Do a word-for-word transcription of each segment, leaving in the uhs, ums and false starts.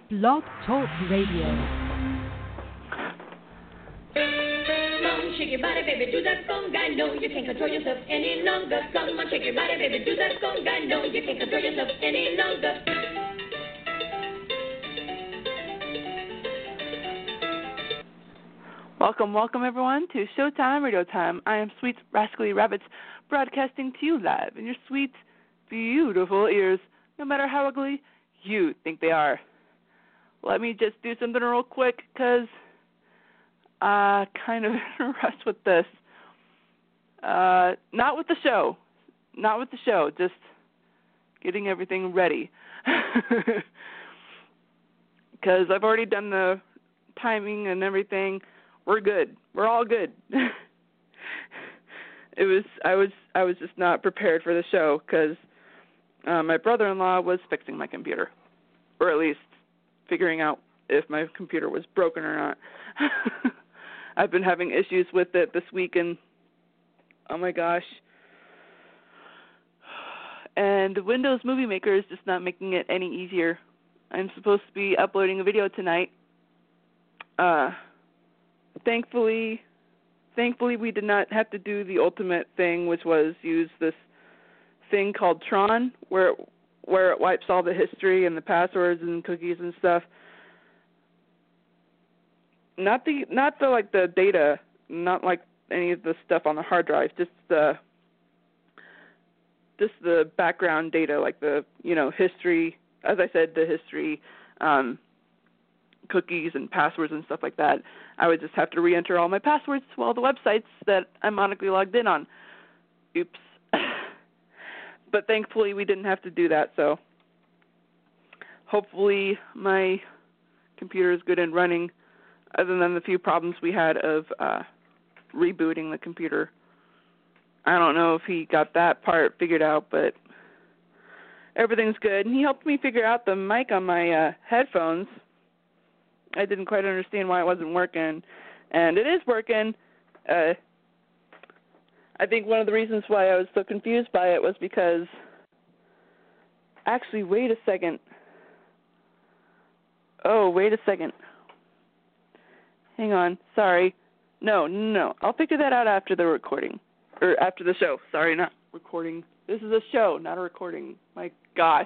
Blog Talk Radio. Shake your body, baby, do that conga. No, you can't control yourself any longer. Come on, shake your body, baby, do that conga. No, you can't control yourself any longer. Welcome, welcome everyone to Showtime Radio Time. I am Sweet Rascally Rabbits, broadcasting to you live in your sweet, beautiful ears, no matter how ugly you think they are. Let me just do something real quick, because uh, kind of in a rush with this. Uh, not with the show. Not with the show. Just getting everything ready. Because I've already done the timing and everything. We're good. We're all good. it was I was I was just not prepared for the show because uh, my brother-in-law was fixing my computer, or at least figuring out if my computer was broken or not. I've been having issues with it this week, and oh my gosh. And Windows Movie Maker is just not making it any easier. I'm supposed to be uploading a video tonight. Uh, thankfully, thankfully we did not have to do the ultimate thing, which was use this thing called Tron, where where it wipes all the history and the passwords and cookies and stuff. Not the not the like the data, not like any of the stuff on the hard drive, just the just the background data, like the you know history. As I said, the history, um, cookies and passwords and stuff like that. I would just have to re-enter all my passwords to all the websites that I'm monically logged in on. Oops. But thankfully we didn't have to do that, so hopefully my computer is good and running, other than the few problems we had of uh, rebooting the computer. I don't know if he got that part figured out, but everything's good. And he helped me figure out the mic on my uh, headphones. I didn't quite understand why it wasn't working, and it is working. Uh, I think one of the reasons why I was so confused by it was because, actually, wait a second. Oh, wait a second. Hang on. Sorry. No, no, no. I'll figure that out after the recording, or after the show. Sorry, not recording. This is a show, not a recording. My gosh.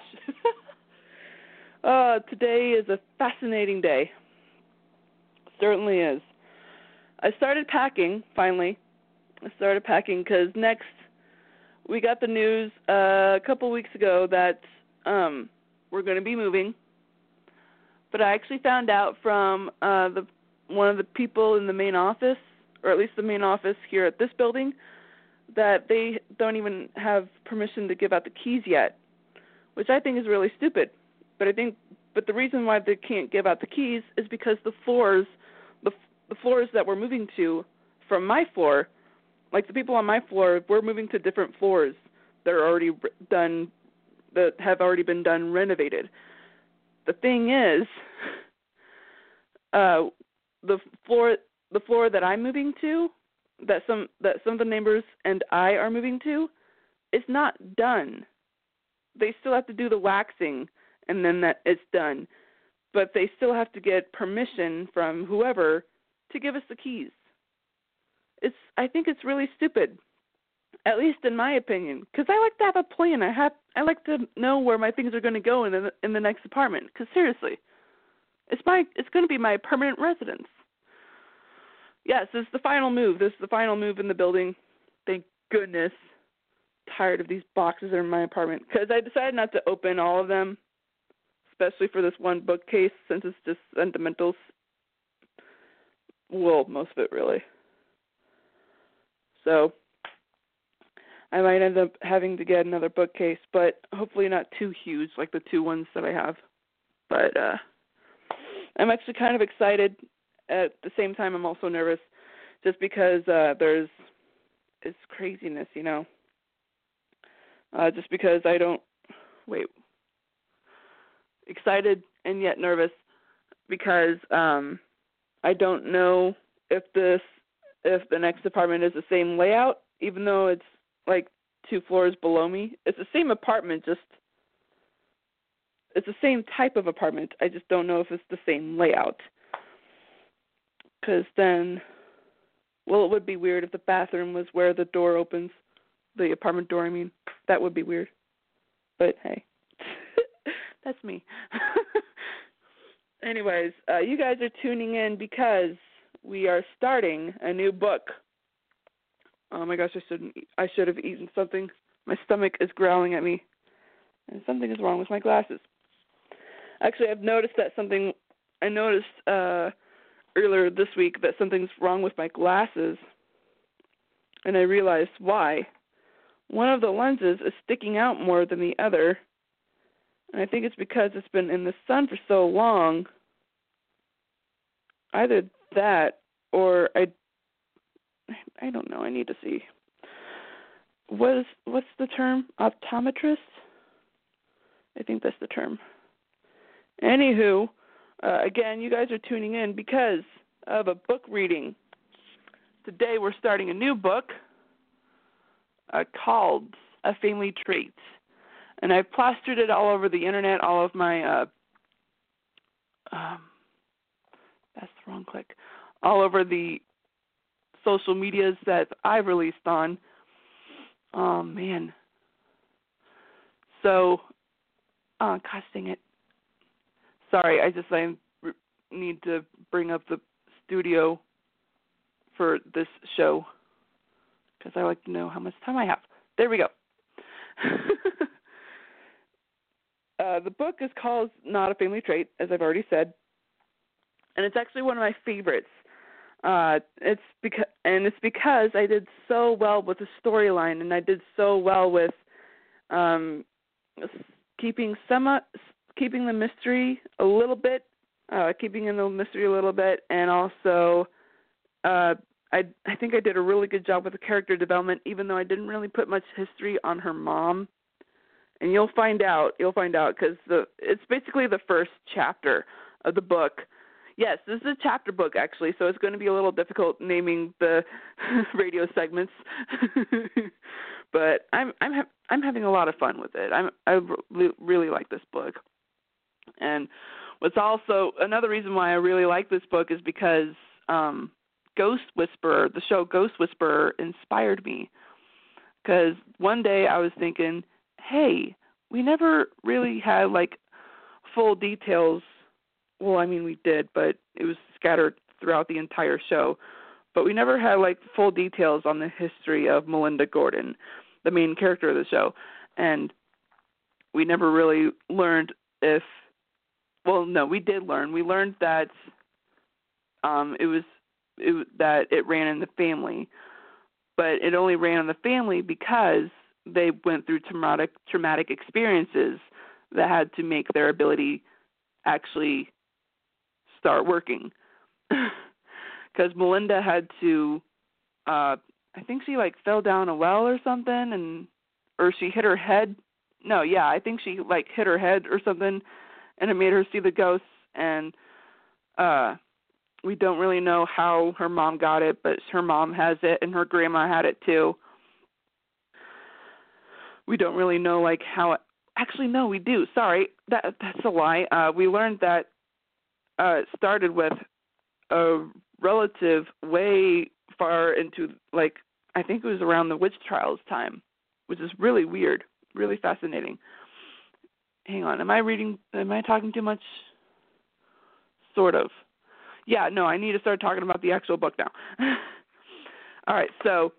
uh, today is a fascinating day. Certainly is. I started packing, finally. I started packing because next we got the news uh, a couple weeks ago that um, we're going to be moving. But I actually found out from uh, the one of the people in the main office, or at least the main office here at this building, that they don't even have permission to give out the keys yet, which I think is really stupid. But I think, but the reason why they can't give out the keys is because the floors, the the floors that we're moving to from my floor, like the people on my floor, we're moving to different floors that are already done, that have already been done renovated. The thing is, uh, the floor, the floor that I'm moving to, that some that some of the neighbors and I are moving to, is not done. They still have to do the waxing, and then that it's done. But they still have to get permission from whoever to give us the keys. It's I think it's really stupid, at least in my opinion, because I like to have a plan. I have I like to know where my things are going to go in the in the next apartment. Because seriously, it's my it's going to be my permanent residence. Yes, this is the final move. This is the final move in the building. Thank goodness. Tired of these boxes in my apartment, because I decided not to open all of them, especially for this one bookcase, since it's just sentimentals. Well, most of it really. So I might end up having to get another bookcase, but hopefully not too huge like the two ones that I have. But uh, I'm actually kind of excited. At the same time, I'm also nervous, just because uh, there's it's craziness, you know. Uh, just because I don't wait, excited and yet nervous, because um, I don't know if this if the next apartment is the same layout, even though it's like two floors below me. It's the same apartment, just it's the same type of apartment. I just don't know if it's the same layout. Because then, well, it would be weird if the bathroom was where the door opens, the apartment door, I mean. That would be weird. But hey, that's me. Anyways, uh, you guys are tuning in because we are starting a new book. Oh my gosh, I shouldn't. I should have eaten something. My stomach is growling at me, and something is wrong with my glasses. Actually, I've noticed that something. I noticed uh, earlier this week that something's wrong with my glasses, and I realized why. One of the lenses is sticking out more than the other, and I think it's because it's been in the sun for so long. Either that, or I. I don't know. I need to see. What is what's the term? Optometrist? I think that's the term. Anywho, uh, again, you guys are tuning in because of a book reading. Today we're starting a new book uh, called A Family Trait. And I've plastered it all over the internet, all of my, uh, um, that's the wrong click, all over the social medias that I've released on. Oh, man. So, oh, gosh dang it. Sorry, I just I need to bring up the studio for this show because I like to know how much time I have. There we go. uh, the book is called Not a Family Trait, as I've already said, and it's actually one of my favorites. Uh, it's because, and it's because I did so well with the storyline, and I did so well with um, keeping some, keeping the mystery a little bit, uh, keeping in the mystery a little bit, and also uh, I I think I did a really good job with the character development, even though I didn't really put much history on her mom. And you'll find out, you'll find out, because the it's basically the first chapter of the book. Yes, this is a chapter book, actually, so it's going to be a little difficult naming the radio segments. But I'm I'm ha- I'm having a lot of fun with it. I'm I re- really like this book. And what's also another reason why I really like this book is because um, Ghost Whisperer, the show Ghost Whisperer, inspired me. Because one day I was thinking, hey, we never really had like full details. Well, I mean, we did, but it was scattered throughout the entire show. But we never had, like, full details on the history of Melinda Gordon, the main character of the show. And we never really learned if, well, no, we did learn. We learned that um, it was it, that it ran in the family. But it only ran in the family because they went through traumatic, traumatic experiences that had to make their ability actually start working. Because Melinda had to, uh, I think she like fell down a well or something, and or she hit her head. No, yeah, I think she like hit her head or something, and it made her see the ghosts. And uh, we don't really know how her mom got it, but her mom has it, and her grandma had it too. We don't really know like how. It, actually, no, we do. Sorry, that that's a lie. Uh, we learned that. Uh, it started with a relative way far into, like, I think it was around the witch trials time, which is really weird, really fascinating. Hang on, am I reading, am I talking too much? Sort of. Yeah, no, I need to start talking about the actual book now. All right, so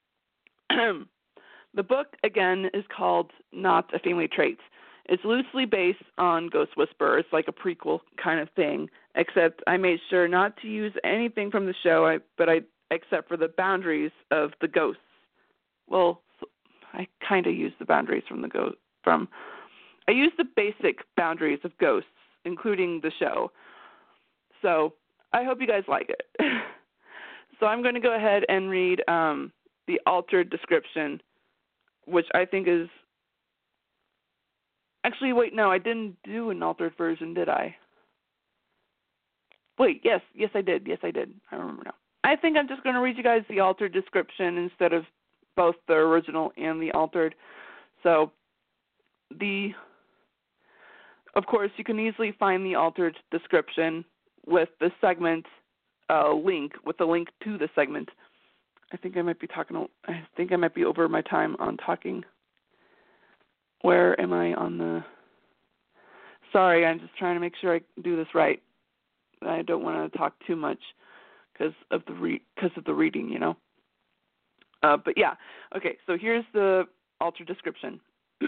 the book, again, is called Not a Family Trait. It's loosely based on Ghost Whisperer. It's like a prequel kind of thing, except I made sure not to use anything from the show, I, but I except for the boundaries of the ghosts. Well, I kind of used the boundaries from the ghost. From I used the basic boundaries of ghosts, including the show. So I hope you guys like it. So I'm going to go ahead and read um, the altered description, which I think is. Actually, wait, no, I didn't do an altered version, did I? Wait, yes, yes, I did. Yes, I did. I remember now. I think I'm just going to read you guys the altered description instead of both the original and the altered. So, the Of course, you can easily find the altered description with the segment uh, link, with the link to the segment. I think I might be talking, I think I might be over my time on talking. Where am I on the, sorry, I'm just trying to make sure I do this right. I don't want to talk too much because of the re- because of the reading, you know. Uh, but yeah, okay, so here's the altered description.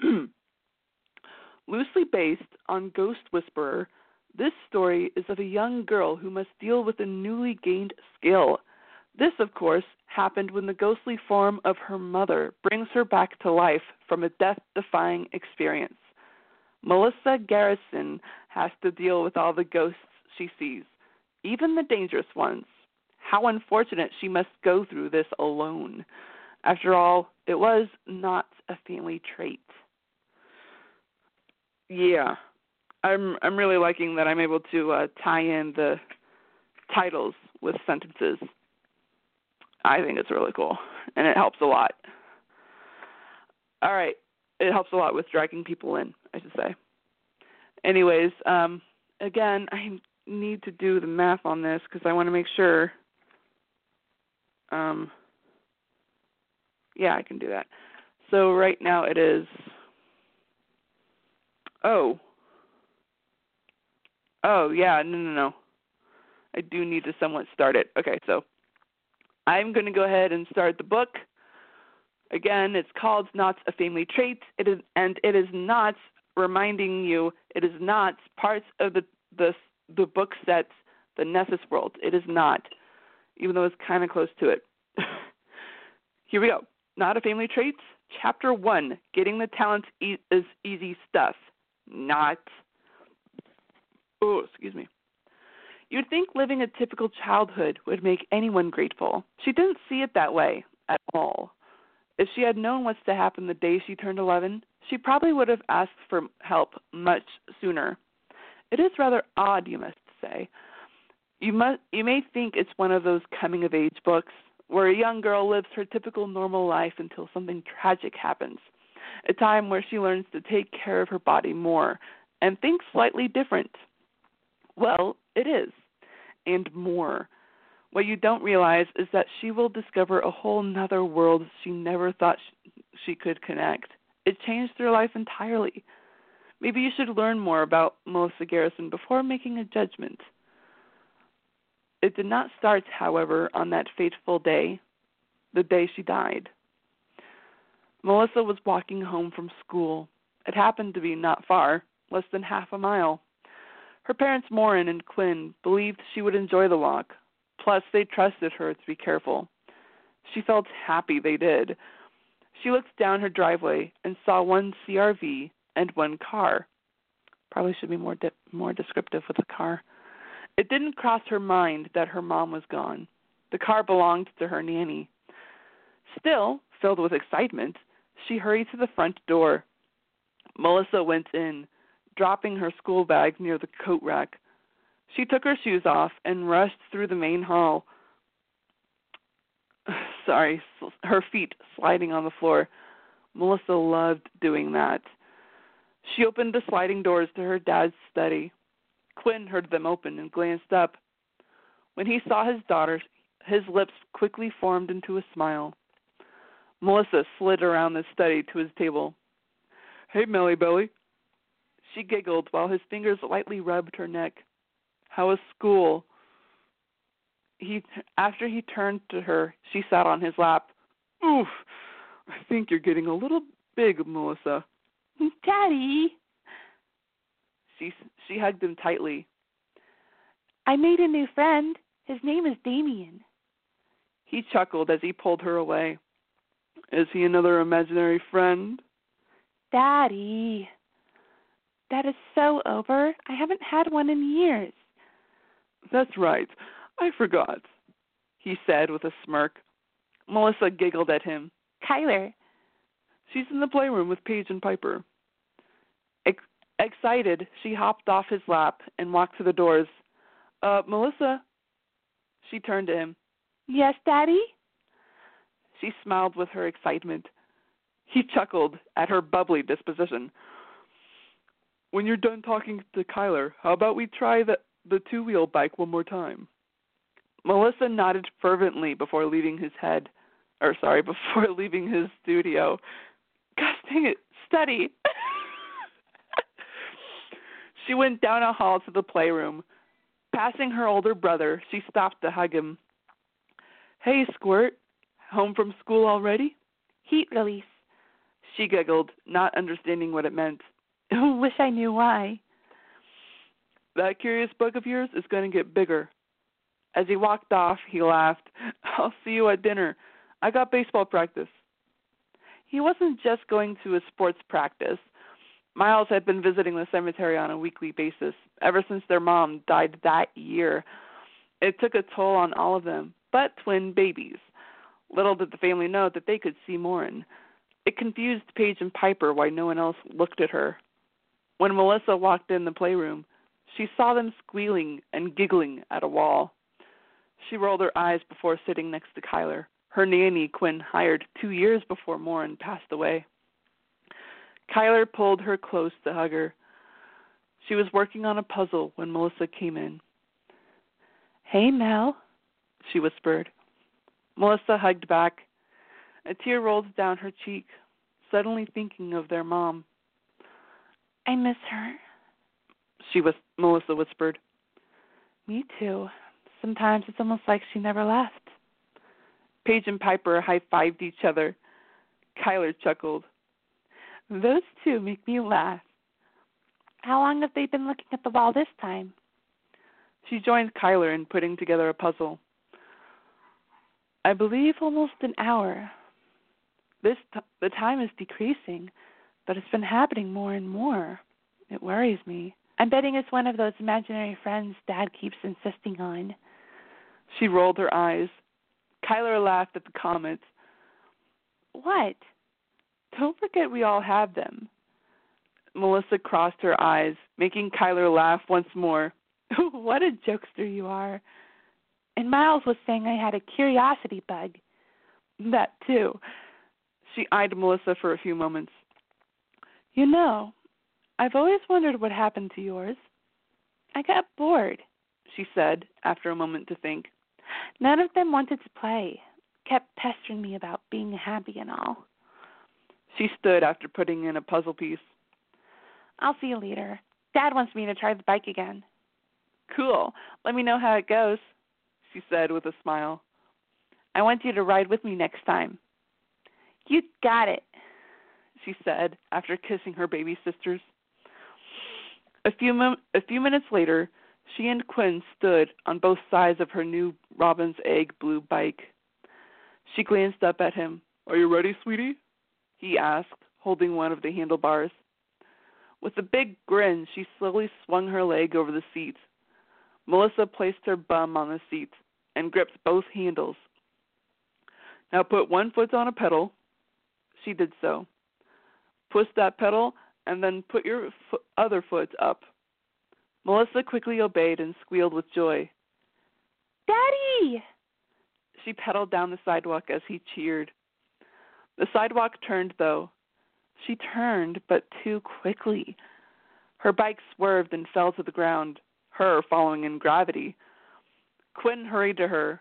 Loosely based on Ghost Whisperer, this story is of a young girl who must deal with a newly gained skill. This, of course, happened when the ghostly form of her mother brings her back to life from a death-defying experience. Melissa Garrison has to deal with all the ghosts she sees, even the dangerous ones. How unfortunate she must go through this alone. After all, it was not a family trait. Yeah, I'm I'm really liking that I'm able to uh, tie in the titles with sentences. I think it's really cool, and it helps a lot. All right, it helps a lot with dragging people in, I should say. Anyways, um, again, I need to do the math on this because I want to make sure. Um, yeah, I can do that. So right now it is. Oh. Oh, yeah, no, no, no. I do need to somewhat start it. Okay, so I'm going to go ahead and start the book. Again, it's called Not a Family Trait, it is, and it is not, reminding you, it is not part of the, the, the book set, The Nessus World. It is not, even though it's kind of close to it. Here we go. Not a Family Trait, Chapter one, Getting the Talent e- is Easy Stuff. Not. Oh, excuse me. You'd think living a typical childhood would make anyone grateful. She didn't see it that way at all. If she had known what's to happen the day she turned eleven, she probably would have asked for help much sooner. It is rather odd, you must say. You must, you may think it's one of those coming-of-age books where a young girl lives her typical normal life until something tragic happens, a time where she learns to take care of her body more and think slightly different. Well, it is, and more. What you don't realize is that she will discover a whole nother world she never thought she could connect. It changed her life entirely. Maybe you should learn more about Melissa Garrison before making a judgment. It did not start, however, on that fateful day, the day she died. Melissa was walking home from school. It happened to be not far, less than half a mile. Her parents, Maureen and Quinn, believed she would enjoy the walk. Plus, they trusted her to be careful. She felt happy they did. She looked down her driveway and saw one C R V and one car. Probably should be more de- more descriptive with the car. It didn't cross her mind that her mom was gone. The car belonged to her nanny. Still, filled with excitement, she hurried to the front door. Melissa went in, dropping her school bag near the coat rack. She took her shoes off and rushed through the main hall. Sorry, her feet sliding on the floor. Melissa loved doing that. She opened the sliding doors to her dad's study. Quinn heard them open and glanced up. When he saw his daughter, his lips quickly formed into a smile. Melissa slid around the study to his table. "Hey, Melly Belly." She giggled while his fingers lightly rubbed her neck. "How was school?" He, after he turned to her, she sat on his lap. "Oof, I think you're getting a little big, Melissa." "Daddy." She, she hugged him tightly. "I made a new friend. His name is Damien." He chuckled as he pulled her away. "Is he another imaginary friend?" "Daddy, that is so over. I haven't had one in years." "That's right. I forgot," he said with a smirk. Melissa giggled at him. "Kyler." "She's in the playroom with Paige and Piper." Ex- excited, she hopped off his lap and walked to the doors. Uh, Melissa." She turned to him. "Yes, Daddy?" She smiled with her excitement. He chuckled at her bubbly disposition. when you're done talking to Kyler, how about we try the, the two-wheel bike one more time? Melissa nodded fervently before leaving his head, or sorry, before leaving his studio. Gosh dang it, steady. She went down a hall to the playroom. Passing her older brother, she stopped to hug him. Hey, Squirt, home from school already? Heat release. She giggled, not understanding what it meant. Wish I knew why. That curious bug of yours is going to get bigger. As he walked off, he laughed. I'll see you at dinner. I got baseball practice. He wasn't just going to a sports practice. Miles had been visiting the cemetery on a weekly basis ever since their mom died that year. It took a toll on all of them, but twin babies. Little did the family know that they could see Morin. It confused Paige and Piper why no one else looked at her. When Melissa walked in the playroom, she saw them squealing and giggling at a wall. She rolled her eyes before sitting next to Kyler, her nanny Quinn hired two years before Morin passed away. Kyler pulled her close to hug her. She was working on a puzzle when Melissa came in. Hey, Mel, she whispered. Melissa hugged back. A tear rolled down her cheek, suddenly thinking of their mom. I miss her, she was, Melissa whispered. Me too. Sometimes it's almost like she never left. Paige and Piper high-fived each other. Kyler chuckled. Those two make me laugh. How long have they been looking at the wall this time? She joined Kyler in putting together a puzzle. I believe almost an hour. This t- the time is decreasing, but it's been happening more and more. It worries me. I'm betting it's one of those imaginary friends Dad keeps insisting on. She rolled her eyes. Kyler laughed at the comment. What? Don't forget we all have them. Melissa crossed her eyes, making Kyler laugh once more. What a jokester you are. And Miles was saying I had a curiosity bug. That too. She eyed Melissa for a few moments. You know, I've always wondered what happened to yours. I got bored, she said after a moment to think. None of them wanted to play, kept pestering me about being happy and all. She stood after putting in a puzzle piece. I'll see you later. Dad wants me to try the bike again. Cool. Let me know how it goes, she said with a smile. I want you to ride with me next time. You got it, she said after kissing her baby sisters. A few, mom- a few minutes later, she and Quinn stood on both sides of her new robin's egg blue bike. She glanced up at him. Are you ready, sweetie? He asked, holding one of the handlebars. With a big grin, she slowly swung her leg over the seat. Melissa placed her bum on the seat and gripped both handles. Now put one foot on a pedal. She did so. Push that pedal and then put your fo- other foot up. Melissa quickly obeyed and squealed with joy. Daddy! She pedaled down the sidewalk as he cheered. The sidewalk turned, though. She turned, but too quickly. Her bike swerved and fell to the ground, her following in gravity. Quinn hurried to her.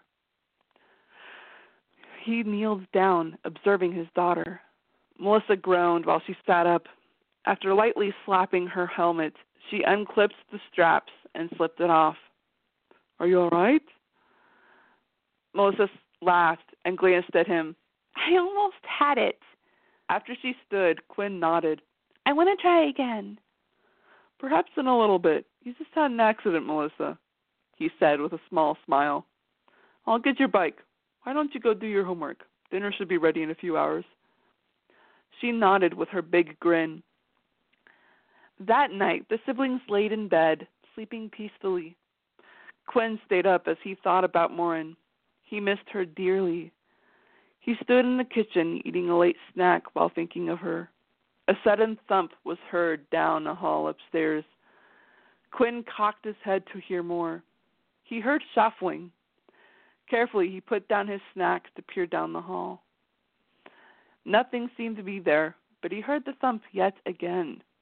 He kneeled down, observing his daughter. Melissa groaned while she sat up. After lightly slapping her helmet, she unclipped the straps and slipped it off. Are you all right? Melissa laughed and glanced at him. I almost had it. After she stood, Quinn nodded. I want to try again. Perhaps in a little bit. You just had an accident, Melissa, he said with a small smile. I'll get your bike. Why don't you go do your homework? Dinner should be ready in a few hours. She nodded with her big grin. That night, the siblings laid in bed, sleeping peacefully. Quinn stayed up as he thought about Morin. He missed her dearly. He stood in the kitchen eating a late snack while thinking of her. A sudden thump was heard down the hall upstairs. Quinn cocked his head to hear more. He heard shuffling. Carefully, he put down his snack to peer down the hall. Nothing seemed to be there, but he heard the thump yet again.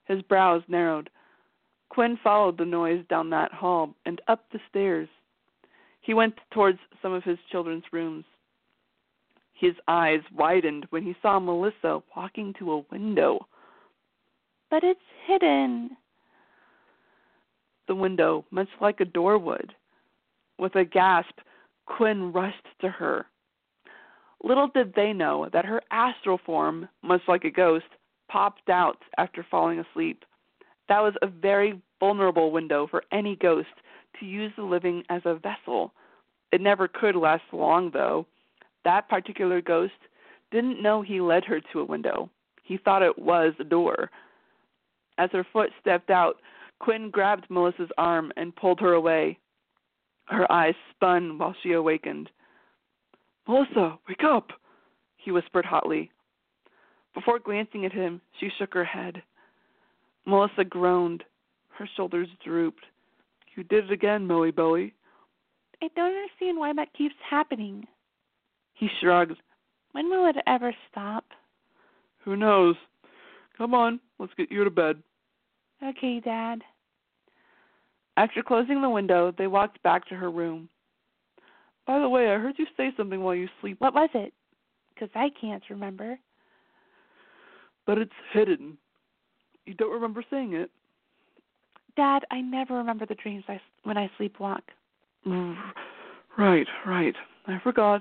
His brows narrowed. Quinn followed the noise down that hall and up the stairs. He went towards some of his children's rooms. His eyes widened when he saw Melissa walking to a window. But it's hidden. The window, much like a door would. With a gasp, Quinn rushed to her. Little did they know that her astral form, much like a ghost, popped out after falling asleep. That was a very vulnerable window for any ghost to use the living as a vessel. It never could last long, though. That particular ghost didn't know he led her to a window. He thought it was a door. As her foot stepped out, Quinn grabbed Melissa's arm and pulled her away. Her eyes spun while she awakened. "Melissa, wake up," he whispered hotly. Before glancing at him, she shook her head. Melissa groaned. Her shoulders drooped. "You did it again, Millie Belly." I don't understand why that keeps happening. He shrugged. When will it ever stop? "Who knows? Come on, let's get you to bed." Okay, Dad. After closing the window, they walked back to her room. "By the way, I heard you say something while you sleep." What was it? Because I can't remember. "But it's hidden. You don't remember saying it?" Dad, I never remember the dreams I, when I sleepwalk. Right, right. I forgot.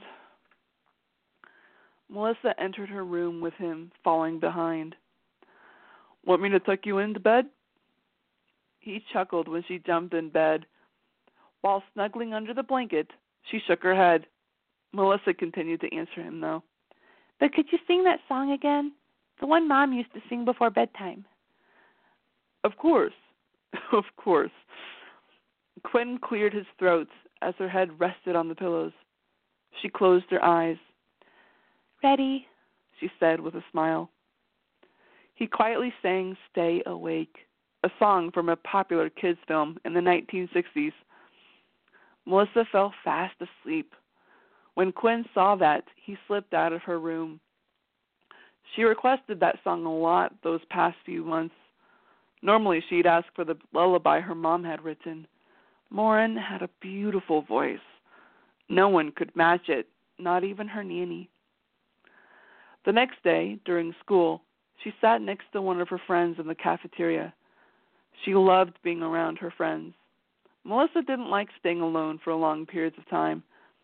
Melissa entered her room with him falling behind. "Want me to tuck you into bed?" He chuckled when she jumped in bed. While snuggling under the blanket, she shook her head. Melissa continued to answer him, though. But could you sing that song again? The one Mom used to sing before bedtime. Of course. Of course. Quinn cleared his throat as her head rested on the pillows. She closed her eyes. Ready, she said with a smile. He quietly sang Stay Awake, a song from a popular kids' film in the nineteen sixties. Melissa fell fast asleep. When Quinn saw that, he slipped out of her room. She requested that song a lot those past few months. Normally, she'd ask for the lullaby her mom had written. Maureen had a beautiful voice. No one could match it, not even her nanny. The next day, during school, she sat next to one of her friends in the cafeteria. She loved being around her friends. Melissa didn't like staying alone for long periods of time.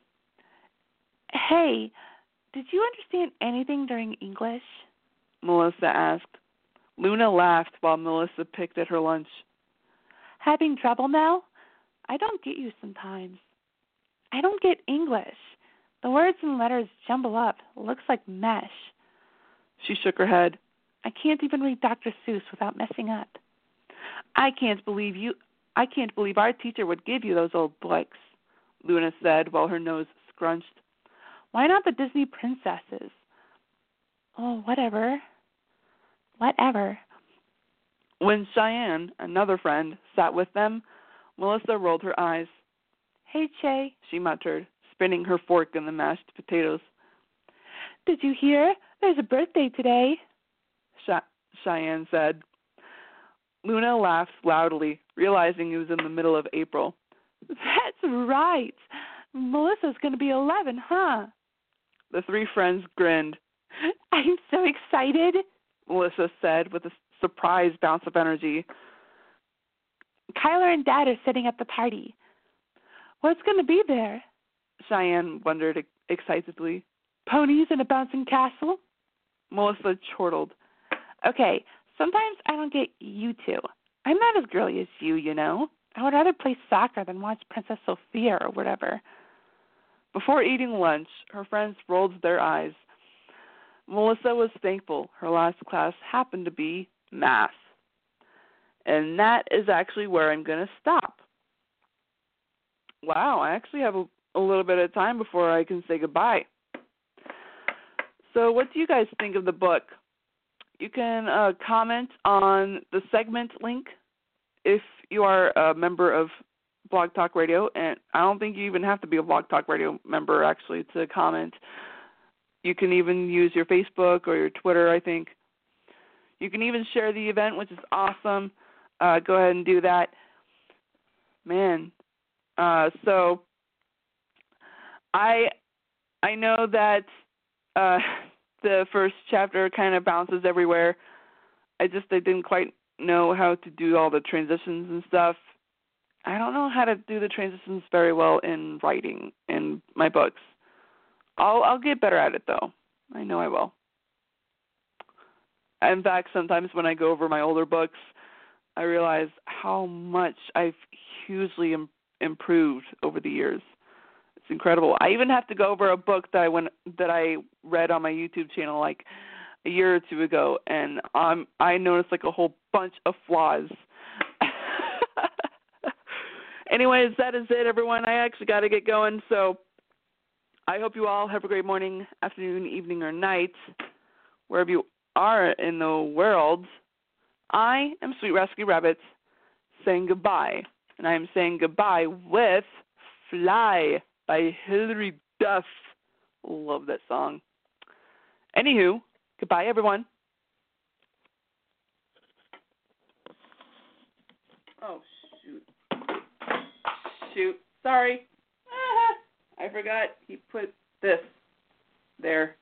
Hey, did you understand anything during English? Melissa asked. Luna laughed while Melissa picked at her lunch. Having trouble now? I don't get you sometimes. I don't get English. The words and letters jumble up. It looks like mesh. She shook her head. I can't even read Doctor Seuss without messing up. I can't believe you. I can't believe our teacher would give you those old books, Luna said while her nose scrunched. Why not the Disney princesses? Oh, whatever. Whatever. When Cheyenne, another friend, sat with them, Melissa rolled her eyes. Hey, Che, she muttered, spinning her fork in the mashed potatoes. Did you hear? There's a birthday today, Ch- Cheyenne said. Luna laughed loudly, realizing it was in the middle of April. That's right. Melissa's going to be eleven, huh? The three friends grinned. I'm so excited, Melissa said with a surprised bounce of energy. Kyler and Dad are sitting at the party. What's going to be there? Cheyenne wondered excitedly. Ponies and a bouncing castle? Melissa chortled. Okay, sometimes I don't get you two. I'm not as girly as you, you know. I would rather play soccer than watch Princess Sophia or whatever. Before eating lunch, her friends rolled their eyes. Melissa was thankful her last class happened to be math. And that is actually where I'm going to stop. Wow, I actually have a, a little bit of time before I can say goodbye. So what do you guys think of the book? You can uh, comment on the segment link if you are a member of Blog Talk Radio, and I don't think you even have to be a Blog Talk Radio member, actually, to comment. You can even use your Facebook or your Twitter, I think. You can even share the event, which is awesome. Uh, go ahead and do that. Man, uh, so I I know that uh, the first chapter kind of bounces everywhere. I just I didn't quite know how to do all the transitions and stuff. I don't know how to do the transitions very well in writing in my books. I'll I'll get better at it though. I know I will. In fact, sometimes when I go over my older books, I realize how much I've hugely im- improved over the years. It's incredible. I even have to go over a book that I went that I read on my YouTube channel like a year or two ago, and um, I noticed like a whole bunch of flaws. Anyways, that is it, everyone. I actually got to get going, so I hope you all have a great morning, afternoon, evening, or night, wherever you are in the world. I am Sweet Rascal Rabbit saying goodbye, and I am saying goodbye with Fly by Hilary Duff. Love that song. Anywho, goodbye, everyone. Oh, shoot. Shoot. Sorry. Ah, I forgot he put this there.